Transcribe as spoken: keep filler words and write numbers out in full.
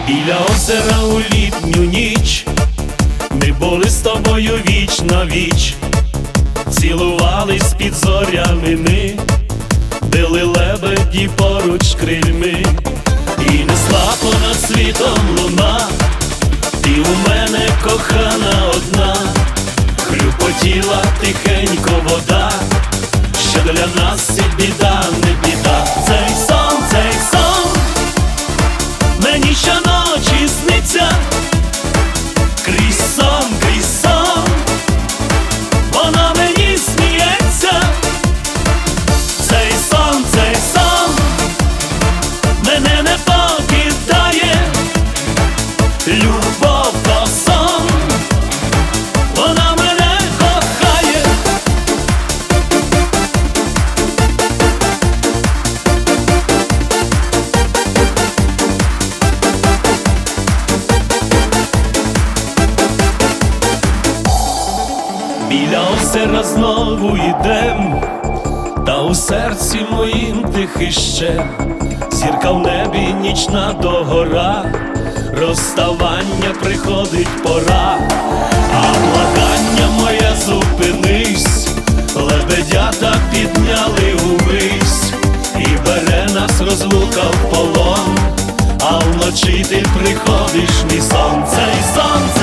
Біля озера у літню ніч ми були з тобою віч на віч, цілувались під зорями ми, били лебеді поруч крильми, і несла понад світом луна, ти у мене кохана одна, хлюпотіла тихенько вода, що для нас і біда не біда. Цей сон, цей сон мені щоночі сниться, крізь сон, крізь сон вона мені сміється. Цей сон, цей сон мене не покидає, любов то сон, вона мене кохає. Біля озера знову йдем, та у серці моїм тихий щем, зірка в небі нічна догора, розставання приходить пора, а благання моє зупинись, лебедята підняли увись, і бере нас розлука в полон, а вночі ти приходиш, мій сон. Цей сон,